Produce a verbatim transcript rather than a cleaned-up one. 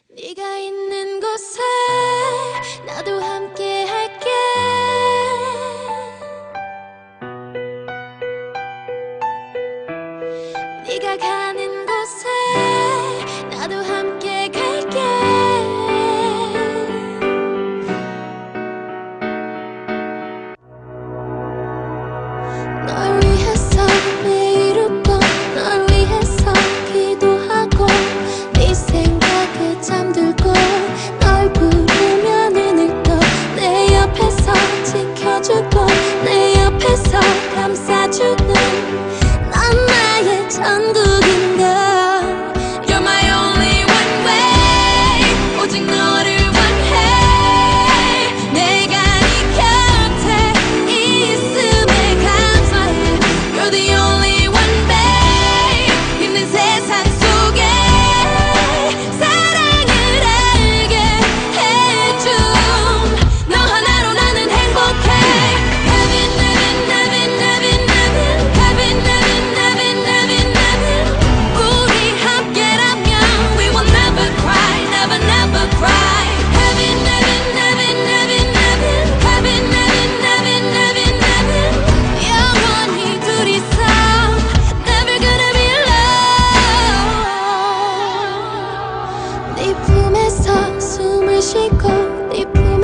네가 있는 곳에 나도 함께 할게. 네가 가는 곳에 나도 함께 갈게. 널 위해서 매일 웃고 널 위해서 기도하고 네 생각에 잠들고 널 부르며 눈을 떠 내 옆에서 지켜주고 내 옆에서 감싸주는 넌 나의 천국인걸. You're my only one way. 오직 너를 원해. 내가 네 곁에 있음에 감사해. You're the only one, babe. 힘든 세상 속에 사랑을 알게 해줌. 너 하나로 나는 행복해. Heaven, heaven, heaven, heaven, heaven. Heaven, heaven, heaven, heaven, heaven. 우리 함께라면 we will never cry, never, never cry. Heaven, heaven, heaven, heaven, heaven. Heaven, heaven, heaven, heaven, heaven. 영원히 둘이서 never gonna be alone. 네 품에서 숨을 쉬고 네 품